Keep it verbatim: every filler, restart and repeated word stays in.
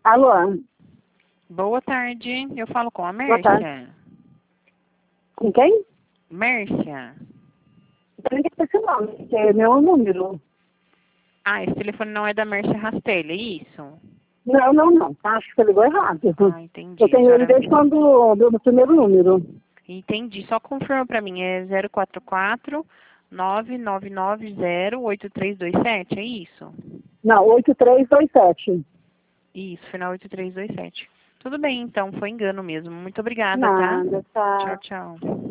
Alô? Boa tarde, eu falo com a Boa tarde. Mércia. Com quem? Mércia. Tem que ter esse nome, que é meu número. Ah, esse telefone não é da Mércia Rastelli, é isso? Não, não, não. Acho que você ligou errado. Ah, entendi. Eu tenho Senhora... ele desde quando do, do primeiro número. Entendi, só confirma pra mim, é zero quatro quatro, nove nove nove zero, oito três dois sete, é isso? Não, oito três dois sete. Isso, final oito três dois sete. Tudo bem, então, foi engano mesmo. Muito obrigada, tá? Nada, tá. Tchau, tchau.